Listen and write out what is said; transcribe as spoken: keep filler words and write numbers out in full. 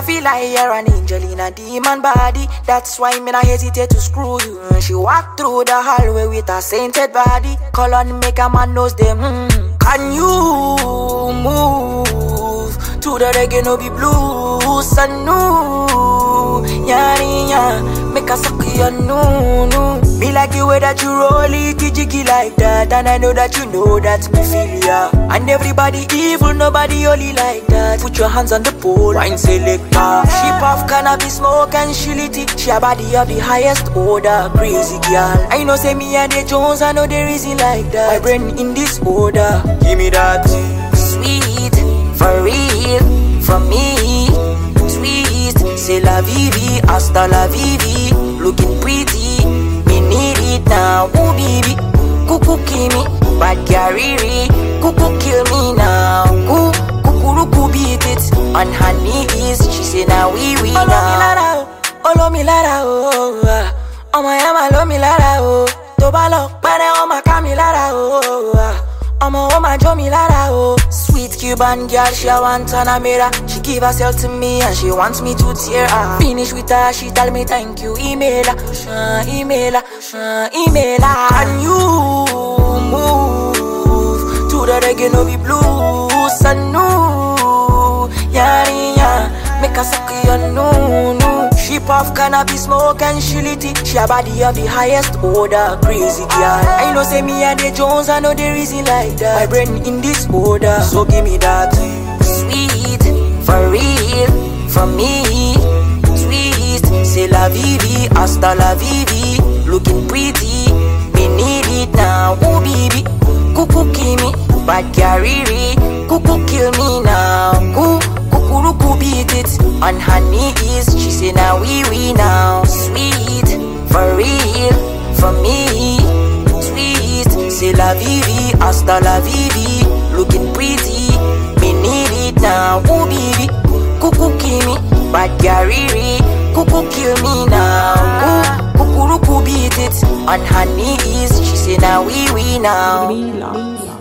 I feel like you're an angel in a demon body. That's why me not hesitate to screw you. She walk through the hallway with a sainted body. Call on make a man knows them. Mm. Can you move to the reggae no be blues? And no, yeah, yeah. Make a suck your no, no. Me like the way that you roll it, jiggy like that. And I know that you know that me feel ya. And everybody evil, nobody only like that. Put your hands on the pole, wine selector. She puff cannabis smoke and she lit it. She a body of the highest order, crazy girl. I know say me and the Jones, I know there is it like that. My brain in this order, give me that. Sweet, for real, from me. Sweet, c'est la vivi, hasta la vivi. Looking pretty, me need it now. Ooh baby, cuckoo kill me, bad carry, cuckoo kill me now. Ooh, cuckoo beat it on her knees. She say now we we now. Olo mi lara oh, oh my ama lo mi lara oh. Tobalo, pare oh my kami lara oh. Omo oh my jo mi lara oh. Sweet Cuban girl, she a want Panamera. She give herself to me and she wants me to tear her. Finish with her, she tell me thank you. Email her, sha, email her, sha, email her. Can you move to the reggae no be blues? And no, yeah, yeah. Make her suck your no, no. She puff cannabis smoke and she lit it. She a body of the highest order, crazy girl. I know say me and the Jones, I know there is it like that. My brain in this order, so give me that. Sweet, for real, from me. Sweet, c'est la vivi, hasta la vivi. Looking pretty, me need it now. Ooh baby, cuckoo kill me, bad carry, cuckoo kill me now. Ooh, cuckoo beat it on her knees. She say now we we now. Sweet, for real, from me. Sweet, c'est la vivi, hasta la vivi. Looking pretty, me need it now. Ooh baby, cuckoo kill me, bad carry, cuckoo kill me now. Ooh, cuckoo beat it on her knees. She say now we we now.